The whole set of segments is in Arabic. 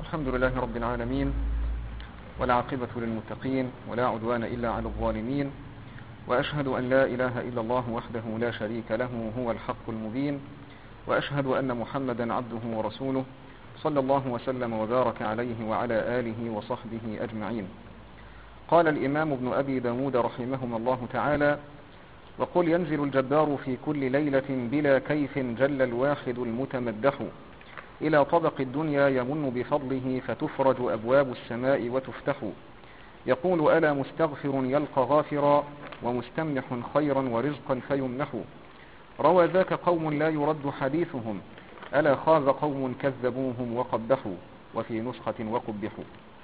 الحمد لله رب العالمين، ولا عاقبة للمتقين، ولا عدوان إلا على الظالمين، وأشهد أن لا إله إلا الله وحده لا شريك له هو الحق المبين، وأشهد أن محمدا عبده ورسوله صلى الله وسلم وبارك عليه وعلى آله وصحبه أجمعين. قال الإمام ابن أبي داود رحمهما الله تعالى: وقل ينزل الجبار في كل ليلة بلا كيف جل الواحد المتمدح، إلى طبق الدنيا يمن بفضله فتفرج أبواب السماء وتفتح، يقول: ألا مستغفر يلقى غافرا، ومستمنح خيرا ورزقا فيمنح، روى ذاك قوم لا يرد حديثهم، ألا خاب قوم كذبوهم وقبحوا، وفي نسخة وقبحوا.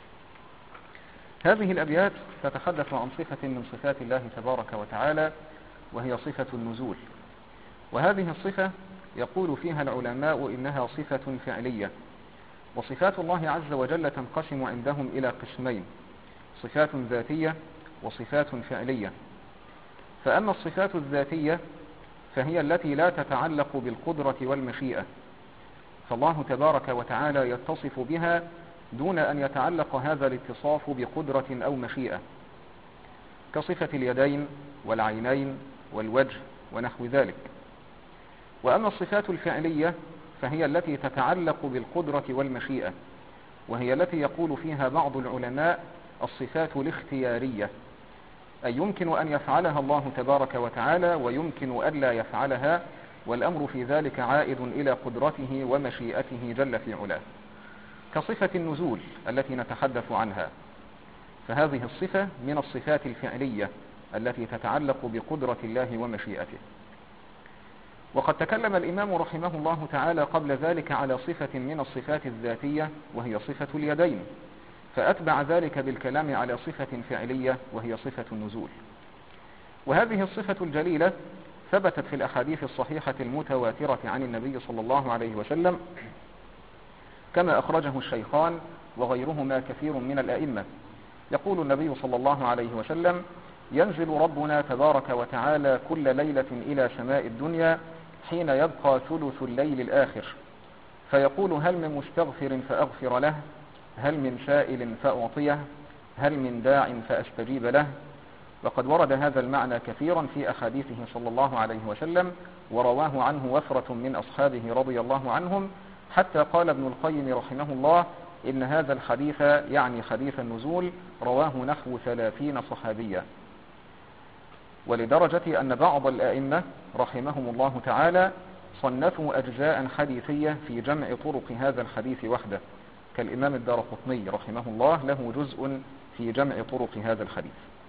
هذه الأبيات تتحدث عن صفة من صفات الله تبارك وتعالى، وهي صفة النزول. وهذه الصفة يقول فيها العلماء إنها صفة فعلية. وصفات الله عز وجل تنقسم عندهم إلى قسمين: صفات ذاتية وصفات فعلية. فأما الصفات الذاتية فهي التي لا تتعلق بالقدرة والمشيئة، فالله تبارك وتعالى يتصف بها دون أن يتعلق هذا الاتصاف بقدرة أو مشيئة، كصفة اليدين والعينين والوجه ونحو ذلك. وأما الصفات الفعلية فهي التي تتعلق بالقدرة والمشيئة، وهي التي يقول فيها بعض العلماء الصفات الاختيارية، أي يمكن أن يفعلها الله تبارك وتعالى ويمكن ألا يفعلها، والأمر في ذلك عائد إلى قدرته ومشيئته جل في علاه، كصفة النزول التي نتحدث عنها. فهذه الصفة من الصفات الفعلية التي تتعلق بقدرة الله ومشيئته. وقد تكلم الإمام رحمه الله تعالى قبل ذلك على صفة من الصفات الذاتية، وهي صفة اليدين، فأتبع ذلك بالكلام على صفة فعلية وهي صفة النزول. وهذه الصفة الجليلة ثبتت في الأحاديث الصحيحة المتواترة عن النبي صلى الله عليه وسلم، كما أخرجه الشيخان وغيرهما كثير من الأئمة. يقول النبي صلى الله عليه وسلم: ينزل ربنا تبارك وتعالى كل ليلة إلى سماء الدنيا حين يبقى ثلث الليل الآخر، فيقول: هل من مستغفر فأغفر له، هل من سائل فأعطيه، هل من داع فأستجيب له. وقد ورد هذا المعنى كثيرا في أحاديثه صلى الله عليه وسلم، ورواه عنه وفرة من أصحابه رضي الله عنهم، حتى قال ابن القيم رحمه الله إن هذا الحديث يعني حديث النزول رواه نحو 30 صحابيا، ولدرجة أن بعض الآئمة رحمهم الله تعالى صنفوا أجزاء حديثية في جمع طرق هذا الحديث وحده، كالإمام الدارقطني رحمه الله له جزء في جمع طرق هذا الحديث.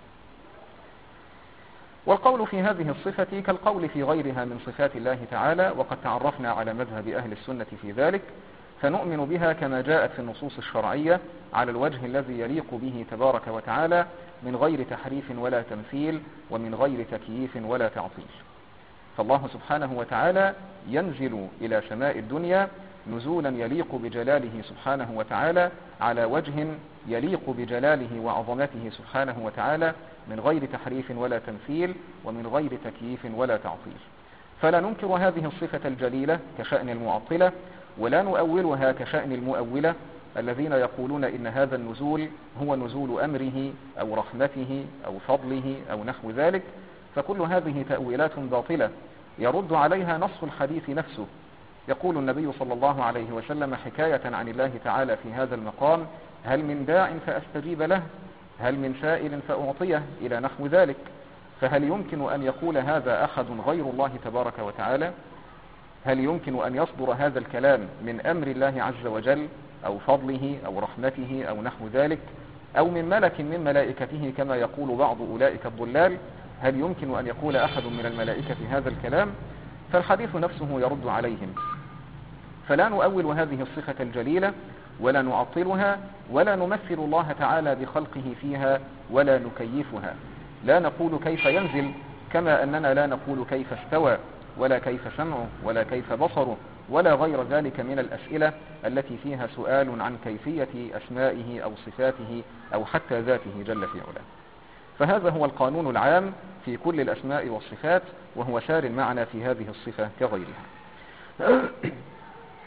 والقول في هذه الصفة كالقول في غيرها من صفات الله تعالى، وقد تعرفنا على مذهب أهل السنة في ذلك، فنؤمن بها كما جاءت في النصوص الشرعية على الوجه الذي يليق به تبارك وتعالى، من غير تحريف ولا تمثيل، ومن غير تكييف ولا تعطيل. فالله سبحانه وتعالى ينزل إلى سماء الدنيا نزولا يليق بجلاله سبحانه وتعالى، على وجه يليق بجلاله وعظمته سبحانه وتعالى، من غير تحريف ولا تمثيل، ومن غير تكييف ولا تعطيل. فلا ننكر هذه الصفة الجليلة كشأن المعطلة، ولا نؤولها كشأن المؤولة الذين يقولون إن هذا النزول هو نزول أمره أو رحمته أو فضله أو نحو ذلك. فكل هذه تأويلات باطلة يرد عليها نص الحديث نفسه. يقول النبي صلى الله عليه وسلم حكاية عن الله تعالى في هذا المقام: هل من داع فأستجيب له، هل من سائل فأعطيه، إلى نحو ذلك. فهل يمكن أن يقول هذا أحد غير الله تبارك وتعالى؟ هل يمكن أن يصدر هذا الكلام من أمر الله عز وجل أو فضله أو رحمته أو نحو ذلك، أو من ملك من ملائكته كما يقول بعض أولئك الضلال؟ هل يمكن أن يقول أحد من الملائكة هذا الكلام؟ فالحديث نفسه يرد عليهم. فلا نؤول هذه الصفة الجليلة، ولا نعطلها، ولا نمثل الله تعالى بخلقه فيها، ولا نكيفها. لا نقول كيف ينزل، كما أننا لا نقول كيف استوى، ولا كيف سمعه، ولا كيف بصره، ولا غير ذلك من الأسئلة التي فيها سؤال عن كيفية أسمائه أو صفاته أو حتى ذاته جل في علاه. فهذا هو القانون العام في كل الأسماء والصفات، وهو سار معنا في هذه الصفة كغيرها.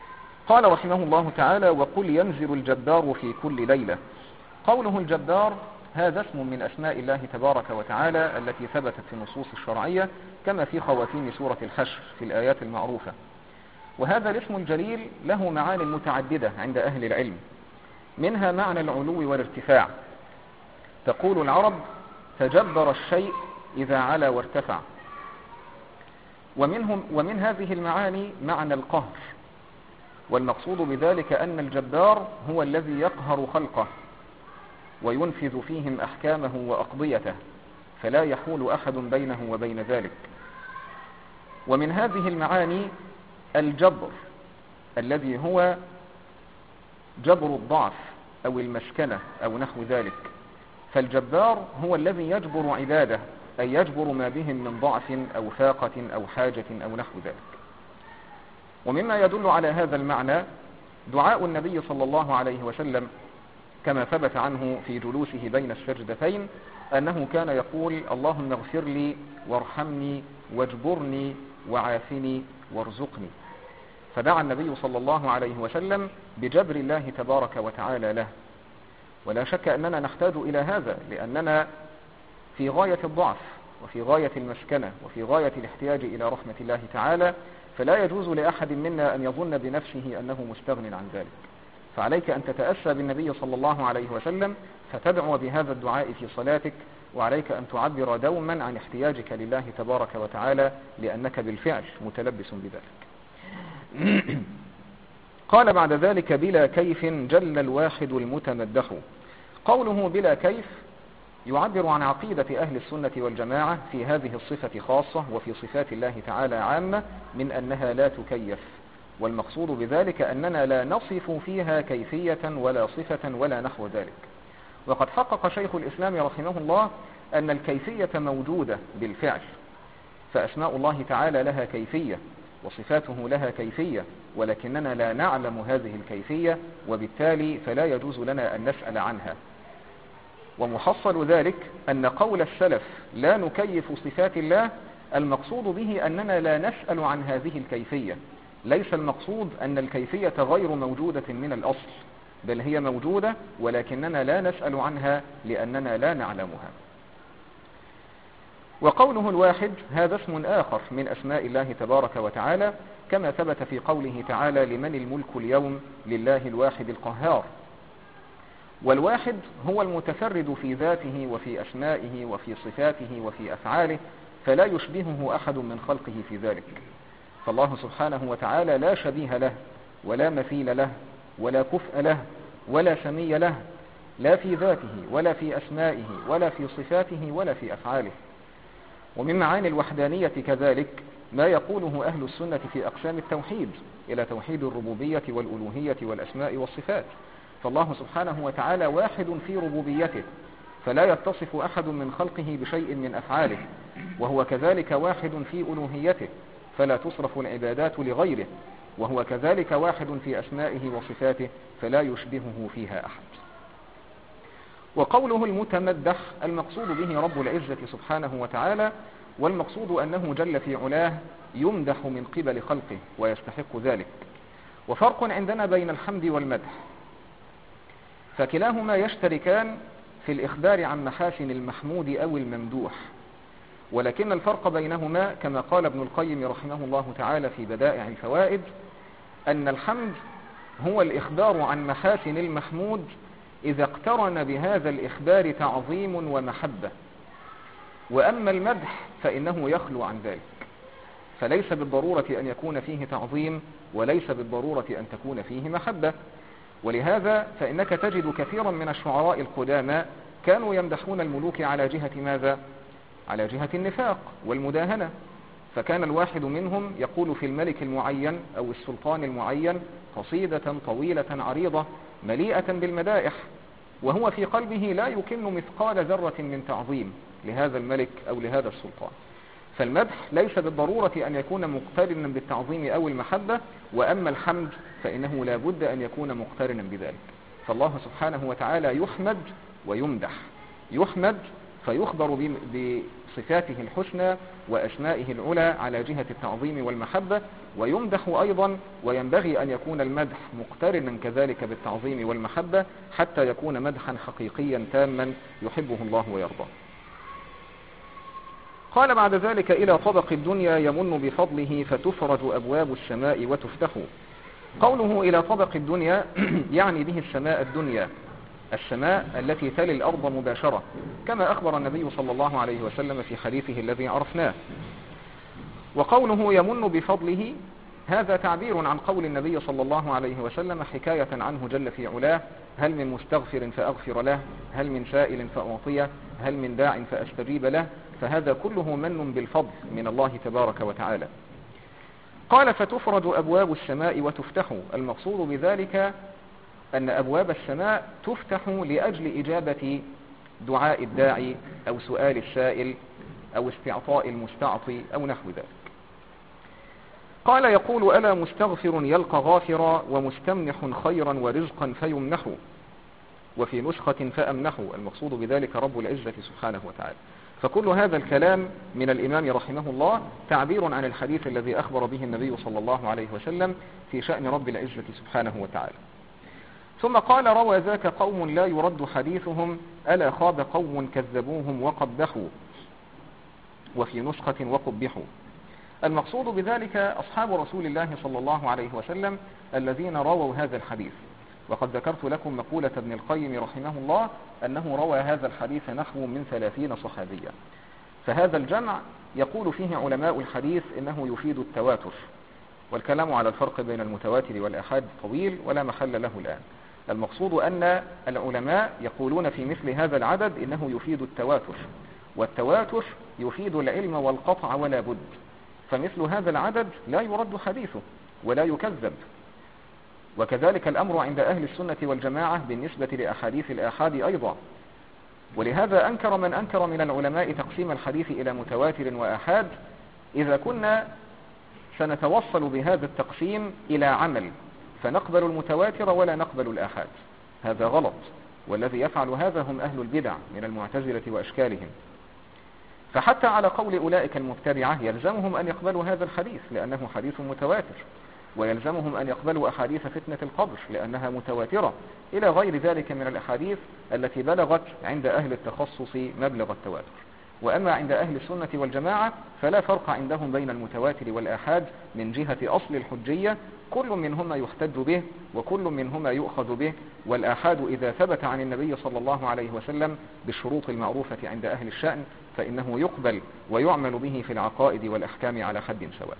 قال رحمه الله تعالى: وقل ينزل الجبار في كل ليلة. قوله الجبار هذا اسم من أسماء الله تبارك وتعالى التي ثبتت في النصوص الشرعية كما في خواتيم سورة الحشر في الآيات المعروفة. وهذا الاسم الجليل له معاني متعددة عند أهل العلم، منها معنى العلو والارتفاع. تقول العرب: تجبر الشيء إذا علا وارتفع. ومن هذه المعاني معنى القهر، والمقصود بذلك أن الجبار هو الذي يقهر خلقه وينفذ فيهم أحكامه وأقضيته، فلا يحول أحد بينه وبين ذلك. ومن هذه المعاني الجبر الذي هو جبر الضعف أو المسكنة أو نحو ذلك، فالجبار هو الذي يجبر عباده، أي يجبر ما بهم من ضعف أو فاقة أو حاجة أو نحو ذلك. ومما يدل على هذا المعنى دعاء النبي صلى الله عليه وسلم كما ثبت عنه في جلوسه بين السجدتين أنه كان يقول: اللهم اغفر لي وارحمني واجبرني وعافني وارزقني. فدعا النبي صلى الله عليه وسلم بجبر الله تبارك وتعالى له. ولا شك أننا نحتاج إلى هذا، لأننا في غاية الضعف وفي غاية المسكنة وفي غاية الاحتياج إلى رحمة الله تعالى، فلا يجوز لأحد منا أن يظن بنفسه أنه مستغن عن ذلك. فعليك أن تتأسى بالنبي صلى الله عليه وسلم فتدعو بهذا الدعاء في صلاتك، وعليك أن تعبر دوما عن احتياجك لله تبارك وتعالى، لأنك بالفعل متلبس بذلك. قال بعد ذلك: بلا كيف جل الواحد المتمدح. قوله بلا كيف يعبر عن عقيدة أهل السنة والجماعة في هذه الصفة خاصة وفي صفات الله تعالى عامة من أنها لا تكيف، والمقصود بذلك أننا لا نصف فيها كيفية ولا صفة ولا نحو ذلك. وقد حقق شيخ الإسلام رحمه الله أن الكيفية موجودة بالفعل، فأسماء الله تعالى لها كيفية وصفاته لها كيفية، ولكننا لا نعلم هذه الكيفية، وبالتالي فلا يجوز لنا أن نسأل عنها. ومحصل ذلك أن قول السلف لا نكيف صفات الله المقصود به أننا لا نسأل عن هذه الكيفية. ليس المقصود أن الكيفية غير موجودة من الأصل، بل هي موجودة ولكننا لا نسأل عنها لأننا لا نعلمها. وقوله الواحد هذا اسم آخر من أسماء الله تبارك وتعالى، كما ثبت في قوله تعالى: لمن الملك اليوم لله الواحد القهار. والواحد هو المتفرد في ذاته وفي أسمائه وفي صفاته وفي أفعاله، فلا يشبهه أحد من خلقه في ذلك. فالله سبحانه وتعالى لا شبيه له ولا مثيل له ولا كفء له ولا سمي له، لا في ذاته ولا في أسمائه ولا في صفاته ولا في أفعاله. ومن معاني الوحدانية كذلك ما يقوله أهل السنة في أقسام التوحيد إلى توحيد الربوبية والألوهية والأسماء والصفات. فالله سبحانه وتعالى واحد في ربوبيته، فلا يتصف أحد من خلقه بشيء من أفعاله، وهو كذلك واحد في ألوهيته، فلا تصرف العبادات لغيره، وهو كذلك واحد في أسمائه وصفاته، فلا يشبهه فيها أحد. وقوله المتمدح المقصود به رب العزة سبحانه وتعالى، والمقصود أنه جل في علاه يمدح من قبل خلقه ويستحق ذلك. وفرق عندنا بين الحمد والمدح، فكلاهما يشتركان في الإخبار عن محاسن المحمود أو الممدوح، ولكن الفرق بينهما كما قال ابن القيم رحمه الله تعالى في بدائع الفوائد أن الحمد هو الإخبار عن محاسن المحمود إذا اقترن بهذا الإخبار تعظيم ومحبة، وأما المدح فإنه يخلو عن ذلك، فليس بالضرورة أن يكون فيه تعظيم وليس بالضرورة أن تكون فيه محبة. ولهذا فإنك تجد كثيرا من الشعراء القدامى كانوا يمدحون الملوك على جهة ماذا؟ على جهة النفاق والمداهنة. فكان الواحد منهم يقول في الملك المعين أو السلطان المعين قصيدة طويلة عريضة مليئة بالمدائح، وهو في قلبه لا يكن مثقال ذرة من تعظيم لهذا الملك أو لهذا السلطان. فالمدح ليس بالضرورة أن يكون مقترنا بالتعظيم أو المحبة، وأما الحمد فإنه لا بد أن يكون مقترنا بذلك. فالله سبحانه وتعالى يحمد ويمدح. يحمد فيخبر بصفاته الحسنى وأسمائه العلى على جهة التعظيم والمحبة، ويمدح أيضا، وينبغي أن يكون المدح مقترنا كذلك بالتعظيم والمحبة حتى يكون مدحا حقيقيا تاما يحبه الله ويرضاه. قال بعد ذلك: إلى طبق الدنيا يمن بفضله فتفرج أبواب السماء وتفتح. قوله إلى طبق الدنيا يعني به السماء الدنيا، السماء التي تلي الأرض مباشرة، كما أخبر النبي صلى الله عليه وسلم في حديثه الذي عرفناه. وقوله يمن بفضله هذا تعبير عن قول النبي صلى الله عليه وسلم حكاية عنه جل في علاه: هل من مستغفر فأغفر له، هل من سائل فأعطيه، هل من داع فأستجيب له. فهذا كله من بالفضل من الله تبارك وتعالى. قال: فتفرج أبواب السماء وتفتح. المقصود بذلك أن أبواب السماء تفتح لأجل إجابة دعاء الداعي أو سؤال السائل أو استعطاء المستعطي أو نحو ذلك. قال: يقول: ألا مستغفر يلقى غافرا، ومستمنح خيرا ورزقا فيمنح، وفي نسخة فأمنح. المقصود بذلك رب العزة سبحانه وتعالى. فكل هذا الكلام من الإمام رحمه الله تعبير عن الحديث الذي أخبر به النبي صلى الله عليه وسلم في شأن رب العزة سبحانه وتعالى. ثم قال: روى ذاك قوم لا يرد حديثهم، ألا خاب قوم كذبوهم وقبحوا، وفي نسخة وقبحوا. المقصود بذلك أصحاب رسول الله صلى الله عليه وسلم الذين رووا هذا الحديث. وقد ذكرت لكم مقولة ابن القيم رحمه الله أنه روى هذا الحديث نحو من 30 صحابيا. فهذا الجمع يقول فيه علماء الحديث إنه يفيد التواتر، والكلام على الفرق بين المتواتر والآحاد طويل ولا محل له الآن. المقصود أن العلماء يقولون في مثل هذا العدد إنه يفيد التواتر، والتواتر يفيد العلم والقطع ولا بد. فمثل هذا العدد لا يرد حديثه ولا يكذب. وكذلك الأمر عند أهل السنة والجماعة بالنسبة لأحاديث الآحاد أيضا. ولهذا أنكر من أنكر من العلماء تقسيم الحديث إلى متواتر وآحاد إذا كنا سنتوصل بهذا التقسيم إلى عمل، فنقبل المتواتر ولا نقبل الآحاد. هذا غلط، والذي يفعل هذا هم أهل البدع من المعتزلة وأشكالهم. فحتى على قول أولئك المبتدعة يلزمهم أن يقبلوا هذا الحديث لأنه حديث متواتر، ويلزمهم أن يقبلوا أحاديث فتنة القبر لأنها متواترة، إلى غير ذلك من الأحاديث التي بلغت عند أهل التخصص مبلغ التواتر. وأما عند أهل السنة والجماعة فلا فرق عندهم بين المتواتر والآحاد من جهة أصل الحجية، كل منهما يحتج به وكل منهما يؤخذ به. والآحاد إذا ثبت عن النبي صلى الله عليه وسلم بالشروط المعروفة عند أهل الشأن فإنه يقبل ويعمل به في العقائد والأحكام على حد سواء.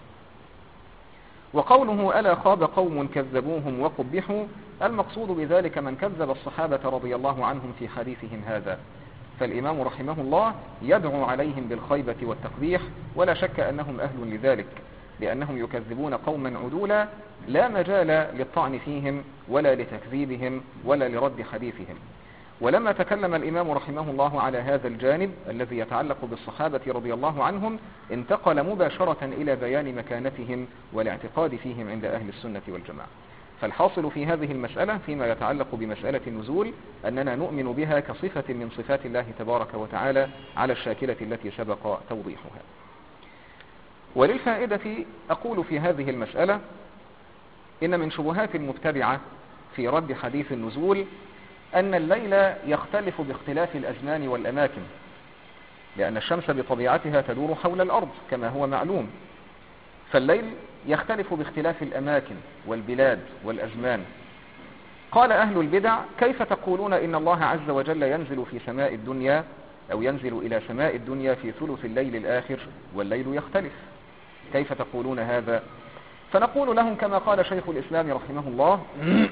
وقوله ألا خاب قوم كذبوهم وقبحوا، المقصود بذلك من كذب الصحابة رضي الله عنهم في حديثهم هذا. فالإمام رحمه الله يدعو عليهم بالخيبة والتقبيح، ولا شك أنهم أهل لذلك، لأنهم يكذبون قوما عدولا لا مجال للطعن فيهم ولا لتكذيبهم ولا لرد حديثهم. ولما تكلم الإمام رحمه الله على هذا الجانب الذي يتعلق بالصحابة رضي الله عنهم انتقل مباشرة إلى بيان مكانتهم والاعتقاد فيهم عند أهل السنة والجماعة. فالحاصل في هذه المسألة فيما يتعلق بمسألة النزول أننا نؤمن بها كصفة من صفات الله تبارك وتعالى على الشاكلة التي سبق توضيحها. وللفائدة أقول في هذه المسألة إن من شبهات المبتدعة في رد حديث النزول أن الليل يختلف باختلاف الأزمان والأماكن، لأن الشمس بطبيعتها تدور حول الأرض كما هو معلوم، فالليل يختلف باختلاف الأماكن والبلاد والأزمان. قال أهل البدع: كيف تقولون إن الله عز وجل ينزل في سماء الدنيا أو ينزل إلى سماء الدنيا في ثلث الليل الآخر والليل يختلف؟ كيف تقولون هذا؟ فنقول لهم كما قال شيخ الإسلام رحمه الله: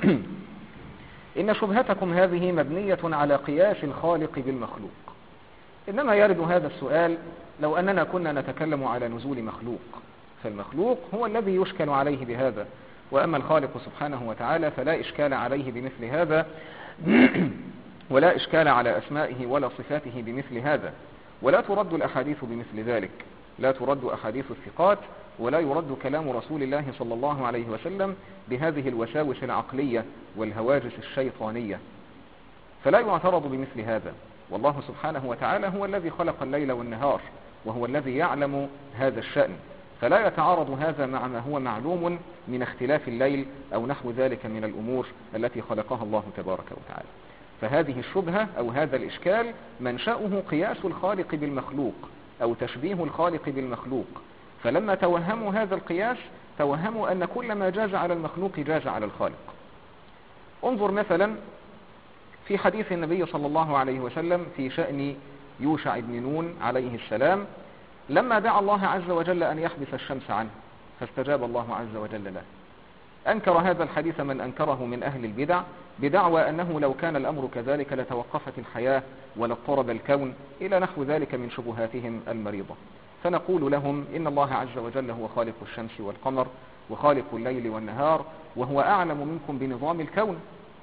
إن شبهتكم هذه مبنية على قياس الخالق بالمخلوق. إنما يرد هذا السؤال لو أننا كنا نتكلم على نزول مخلوق، فالمخلوق هو الذي يشكل عليه بهذا، وأما الخالق سبحانه وتعالى فلا إشكال عليه بمثل هذا ولا إشكال على أسمائه ولا صفاته بمثل هذا. ولا ترد الأحاديث بمثل ذلك، لا ترد أحاديث الثقات، ولا يرد كلام رسول الله صلى الله عليه وسلم بهذه الوساوس العقلية والهواجس الشيطانية، فلا يعترض بمثل هذا. والله سبحانه وتعالى هو الذي خلق الليل والنهار، وهو الذي يعلم هذا الشأن، فلا يتعارض هذا مع ما هو معلوم من اختلاف الليل أو نحو ذلك من الأمور التي خلقها الله تبارك وتعالى. فهذه الشبهة أو هذا الإشكال منشأه قياس الخالق بالمخلوق أو تشبيه الخالق بالمخلوق، فلما توهموا هذا القياس توهموا أن كل ما جاز على المخلوق جاز على الخالق. انظر مثلا في حديث النبي صلى الله عليه وسلم في شأن يوشع بن نون عليه السلام، لما دعا الله عز وجل أن يحبس الشمس عنه فاستجاب الله عز وجل له. أنكر هذا الحديث من أنكره من أهل البدع بدعوى أنه لو كان الأمر كذلك لتوقفت الحياة ولاضطرب الكون إلى نحو ذلك من شبهاتهم المريضة. فنقول لهم إن الله عز وجل هو خالق الشمس والقمر وخالق الليل والنهار، وهو أعلم منكم بنظام الكون،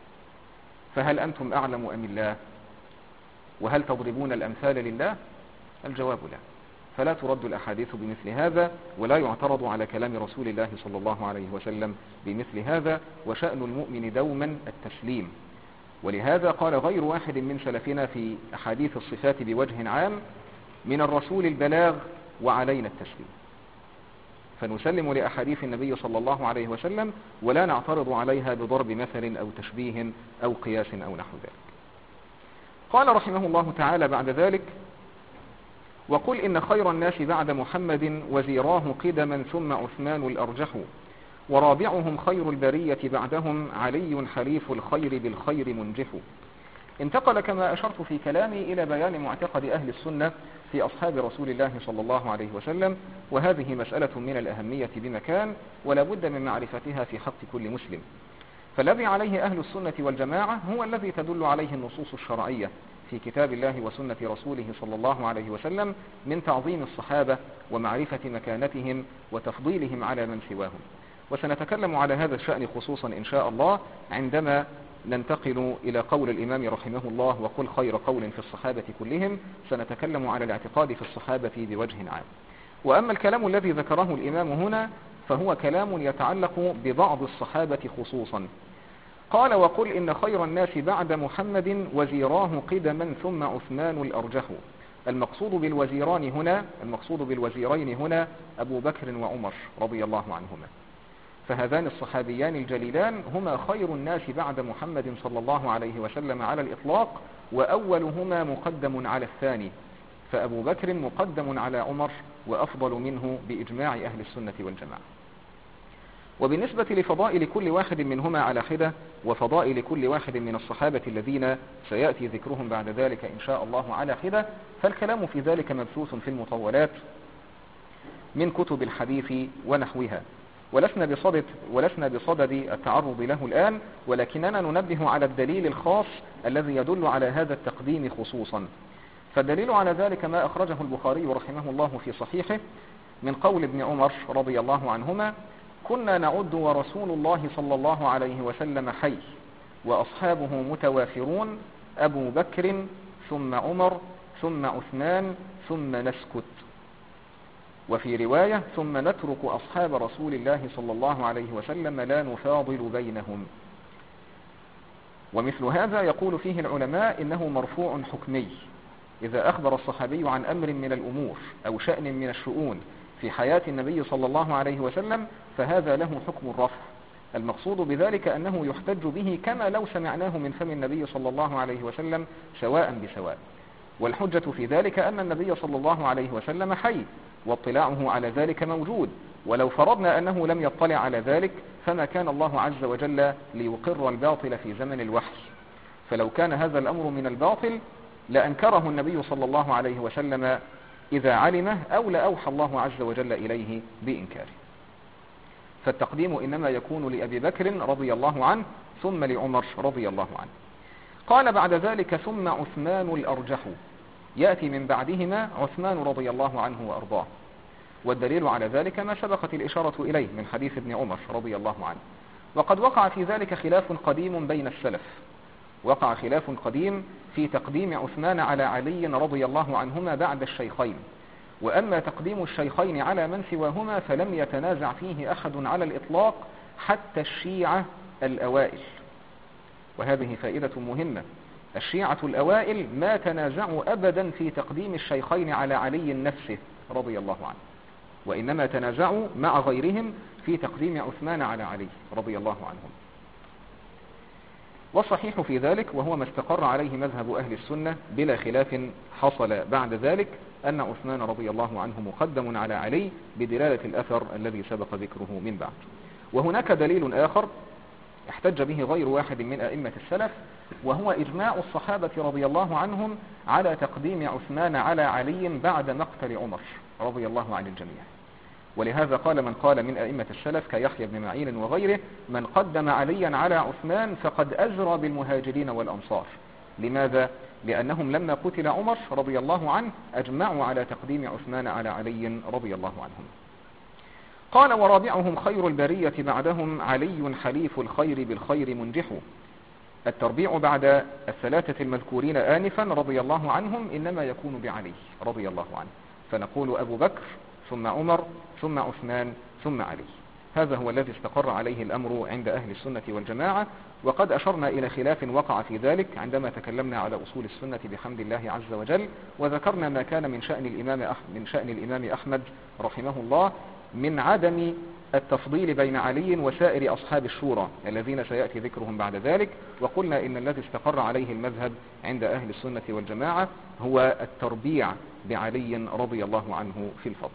فهل أنتم أعلم أم الله؟ وهل تضربون الأمثال لله؟ الجواب لا. فلا ترد الأحاديث بمثل هذا، ولا يعترض على كلام رسول الله صلى الله عليه وسلم بمثل هذا، وشأن المؤمن دوما التسليم. ولهذا قال غير واحد من سلفنا في أحاديث الصفات بوجه عام: من الرسول البلاغ وعلينا التسليم. فنسلم لأحاديث النبي صلى الله عليه وسلم ولا نعترض عليها بضرب مثل أو تشبيه أو قياس أو نحو ذلك. قال رحمه الله تعالى بعد ذلك: وقل إن خير الناس بعد محمد وزيراه قدما ثم عثمان الأرجح، ورابعهم خير البرية بعدهم علي حليف الخير بالخير منجح. انتقل كما أشرت في كلامي إلى بيان معتقد أهل السنة في أصحاب رسول الله صلى الله عليه وسلم، وهذه مسألة من الأهمية بمكان ولا بد من معرفتها في حق كل مسلم. فالذي عليه أهل السنة والجماعة هو الذي تدل عليه النصوص الشرعية في كتاب الله وسنة رسوله صلى الله عليه وسلم من تعظيم الصحابة ومعرفة مكانتهم وتفضيلهم على من سواهم. وسنتكلم على هذا الشأن خصوصا إن شاء الله عندما ننتقل إلى قول الإمام رحمه الله: وقل خير قول في الصحابة كلهم. سنتكلم على الاعتقاد في الصحابة بوجه عام. وأما الكلام الذي ذكره الإمام هنا فهو كلام يتعلق ببعض الصحابة خصوصا. قال: وقل إن خير الناس بعد محمد وزيراه قدما ثم عثمان الأرجح. المقصود بالوزيرين هنا أبو بكر وعمر رضي الله عنهما، فهذان الصحابيان الجليلان هما خير الناس بعد محمد صلى الله عليه وسلم على الإطلاق، وأولهما مقدم على الثاني، فأبو بكر مقدم على عمر وأفضل منه بإجماع أهل السنة والجماعة. وبالنسبة لفضائل كل واحد منهما على حدة، وفضائل كل واحد من الصحابة الذين سيأتي ذكرهم بعد ذلك إن شاء الله على حدة، فالكلام في ذلك مبثوث في المطولات من كتب الحديث ونحوها، ولسنا بصدد التعرض له الآن، ولكننا ننبه على الدليل الخاص الذي يدل على هذا التقديم خصوصا. فالدليل على ذلك ما أخرجه البخاري رحمه الله في صحيحه من قول ابن عمر رضي الله عنهما: كنا نعد ورسول الله صلى الله عليه وسلم حي وأصحابه متوافرون، أبو بكر ثم عمر ثم عثمان ثم نسكت. وفي رواية: ثم نترك أصحاب رسول الله صلى الله عليه وسلم لا نفاضل بينهم. ومثل هذا يقول فيه العلماء إنه مرفوع حكمي. إذا أخبر الصحابي عن أمر من الأمور أو شأن من الشؤون في حياة النبي صلى الله عليه وسلم فهذا له حكم الرفع. المقصود بذلك أنه يحتج به كما لو سمعناه من فم النبي صلى الله عليه وسلم سواء بسواء. والحجة في ذلك أن النبي صلى الله عليه وسلم حي واطلاعه على ذلك موجود، ولو فرضنا أنه لم يطلع على ذلك فما كان الله عز وجل ليقر الباطل في زمن الوحي. فلو كان هذا الأمر من الباطل لأنكره النبي صلى الله عليه وسلم إذا علمه، أو لأوحى الله عز وجل إليه بإنكاره. فالتقديم إنما يكون لأبي بكر رضي الله عنه ثم لعمر رضي الله عنه. قال بعد ذلك: ثم عثمان الأرجح، يأتي من بعدهما عثمان رضي الله عنه وأرضاه. والدليل على ذلك ما سبقت الإشارة إليه من حديث ابن عمر رضي الله عنه. وقد وقع في ذلك خلاف قديم بين السلف، وقع خلاف قديم في تقديم عثمان على علي رضي الله عنهما بعد الشيخين. وأما تقديم الشيخين على من سواهما فلم يتنازع فيه أحد على الإطلاق حتى الشيعة الأوائل. وهذه فائدة مهمة، الشيعة الأوائل ما تنازعوا أبدا في تقديم الشيخين على علي نفسه رضي الله عنه، وإنما تنازعوا مع غيرهم في تقديم عثمان على علي رضي الله عنهم. والصحيح في ذلك، وهو ما استقر عليه مذهب أهل السنة بلا خلاف حصل بعد ذلك، أن عثمان رضي الله عنه مقدم على علي بدلالة الأثر الذي سبق ذكره من بعد. وهناك دليل آخر احتج به غير واحد من أئمة السلف، وهو إجماع الصحابة رضي الله عنهم على تقديم عثمان على علي بعد مقتل عمر رضي الله عن الجميع. ولهذا قال من قال من أئمة السلف كيحيى بن معين وغيره: من قدم عليا على عثمان فقد أجرى بالمهاجرين والأنصار. لماذا؟ لأنهم لما قتل عمر رضي الله عنه أجمعوا على تقديم عثمان على علي رضي الله عنهم. قال: ورابعهم خير البرية بعدهم علي حليف الخير بالخير منجح. التربيع بعد الثلاثة المذكورين آنفا رضي الله عنهم إنما يكون بعلي رضي الله عنه، فنقول أبو بكر ثم عمر ثم عثمان ثم علي. هذا هو الذي استقر عليه الأمر عند أهل السنة والجماعة. وقد أشرنا إلى خلاف وقع في ذلك عندما تكلمنا على أصول السنة بحمد الله عز وجل، وذكرنا ما كان من شأن الإمام أحمد رحمه الله من عدم التفضيل بين علي وسائر أصحاب الشورى الذين سيأتي ذكرهم بعد ذلك. وقلنا إن الذي استقر عليه المذهب عند أهل السنة والجماعة هو التربيع بعلي رضي الله عنه في الفضل.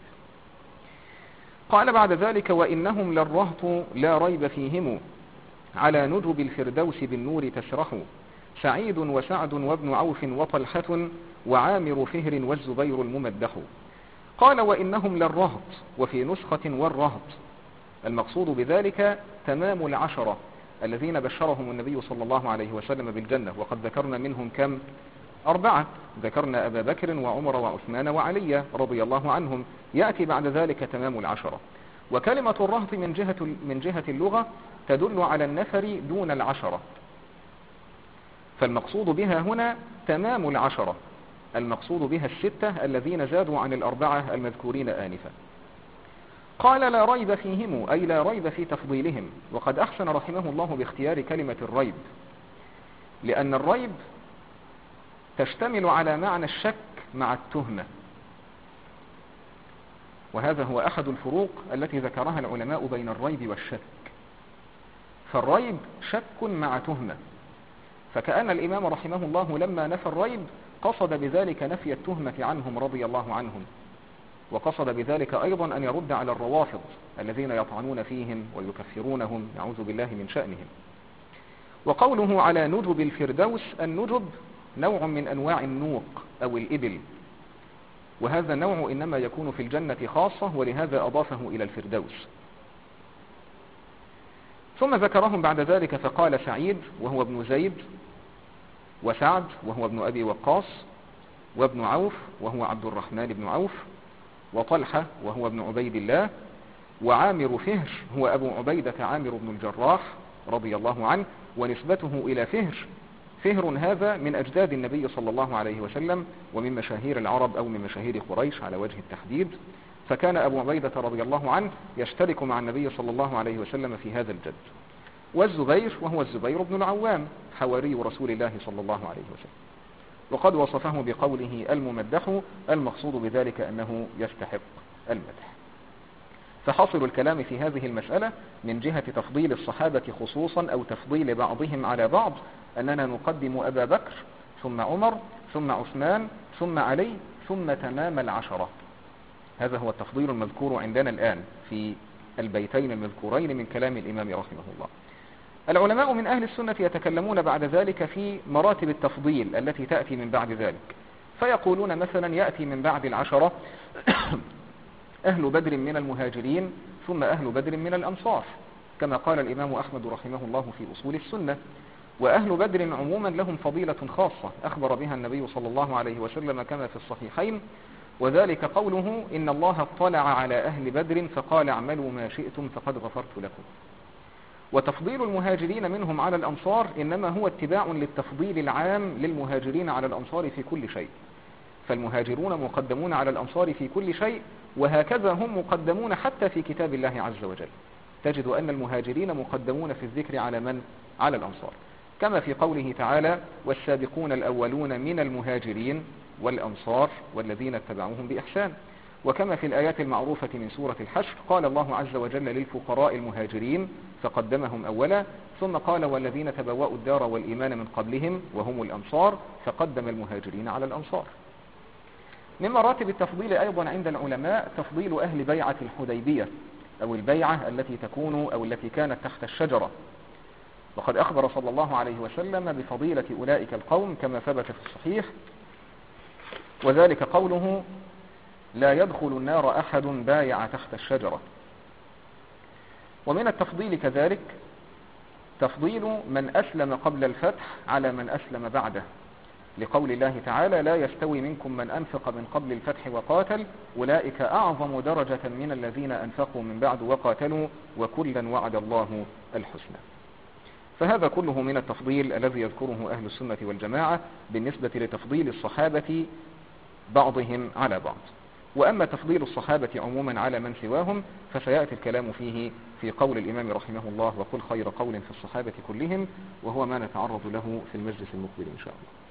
قال بعد ذلك: وإنهم للرهط لا ريب فيهم على نجب الفردوس بالنور تسرح. سعيد وسعد وابن عوف وطلحة وعامر فهر والزبير الممدح. قال: وإنهم للرهط، وفي نسخة والرهط. المقصود بذلك تمام العشرة الذين بشرهم النبي صلى الله عليه وسلم بالجنة، وقد ذكرنا منهم كم؟ 4. ذكرنا أبا بكر وعمر وعثمان وعلي رضي الله عنهم. يأتي بعد ذلك تمام العشرة. وكلمة الرهط من جهة اللغة تدل على النفر دون العشرة، فالمقصود بها هنا تمام العشرة، المقصود بها 6 الذين زادوا عن 4 المذكورين آنفا. قال: لا ريب فيهم، أي لا ريب في تفضيلهم. وقد أحسن رحمه الله باختيار كلمة الريب، لأن الريب تشتمل على معنى الشك مع التهمة، وهذا هو أحد الفروق التي ذكرها العلماء بين الريب والشك. فالريب شك مع تهمة، فكأن الإمام رحمه الله لما نفى الريب قصد بذلك نفي التهمة عنهم رضي الله عنهم، وقصد بذلك أيضا أن يرد على الروافض الذين يطعنون فيهم ويكفرونهم، نعوذ بالله من شأنهم. وقوله على نجب الفردوس، النجب نوع من أنواع النوق أو الإبل، وهذا النوع إنما يكون في الجنة خاصة، ولهذا أضافه إلى الفردوس. ثم ذكرهم بعد ذلك فقال: سعيد وهو ابن زيد، وسعد وهو ابن أبي وقاص، وابن عوف وهو عبد الرحمن بن عوف، وطلحة وهو ابن عبيد الله، وعامر فهر هو أبو عبيدة عامر بن الجراح رضي الله عنه، ونسبته إلى فهر. فهر هذا من أجداد النبي صلى الله عليه وسلم، ومن مشاهير العرب أو من مشاهير قريش على وجه التحديد، فكان أبو عبيدة رضي الله عنه يشترك مع النبي صلى الله عليه وسلم في هذا الجد. والزبير وهو الزبير بن العوام حواري رسول الله صلى الله عليه وسلم، وقد وصفه بقوله الممدح، المقصود بذلك أنه يستحق المدح. فحاصل الكلام في هذه المسألة من جهة تفضيل الصحابة خصوصا أو تفضيل بعضهم على بعض أننا نقدم أبا بكر ثم عمر ثم عثمان ثم علي ثم تمام العشرة. هذا هو التفضيل المذكور عندنا الآن في البيتين المذكورين من كلام الإمام رحمه الله. العلماء من أهل السنة يتكلمون بعد ذلك في مراتب التفضيل التي تأتي من بعد ذلك، فيقولون مثلا يأتي من بعد العشرة أهل بدر من المهاجرين ثم أهل بدر من الأنصار، كما قال الإمام أحمد رحمه الله في أصول السنة. وأهل بدر عموما لهم فضيلة خاصة أخبر بها النبي صلى الله عليه وسلم كما في الصحيحين، وذلك قوله: إن الله اطلع على أهل بدر فقال اعملوا ما شئتم فقد غفرت لكم. وتفضيل المهاجرين منهم على الأنصار إنما هو اتباع للتفضيل العام للمهاجرين على الأنصار في كل شيء، فالمهاجرون مقدمون على الأنصار في كل شيء، وهكذا هم مقدمون حتى في كتاب الله عز وجل. تجد أن المهاجرين مقدمون في الذكر على من؟ على الأنصار. كما في قوله تعالى والسابقون الأولون من المهاجرين والأنصار والذين اتبعوهم بإحسان، وكما في الآيات المعروفة من سورة الحشر قال الله عز وجل للفقراء المهاجرين فقدمهم أولا، ثم قال والذين تبوأوا الدار والإيمان من قبلهم وهم الأنصار فقدم المهاجرين على الأنصار. من مراتب التفضيل أيضا عند العلماء تفضيل أهل بيعة الحديبية أو البيعة التي تكون أو التي كانت تحت الشجرة، وقد أخبر صلى الله عليه وسلم بفضيلة أولئك القوم كما ثبت في الصحيح، وذلك قوله لا يدخل النار أحد بايع تحت الشجرة. ومن التفضيل كذلك تفضيل من أسلم قبل الفتح على من أسلم بعده، لقول الله تعالى لا يستوي منكم من أنفق من قبل الفتح وقاتل أولئك أعظم درجة من الذين أنفقوا من بعد وقاتلوا وكلا وعد الله الحسنى. فهذا كله من التفضيل الذي يذكره أهل السنة والجماعة بالنسبة لتفضيل الصحابة بعضهم على بعض. وأما تفضيل الصحابة عموما على من سواهم فسيأتي الكلام فيه في قول الإمام رحمه الله وقل خير قول في الصحابة كلهم، وهو ما نتعرض له في المجلس المقبل إن شاء الله.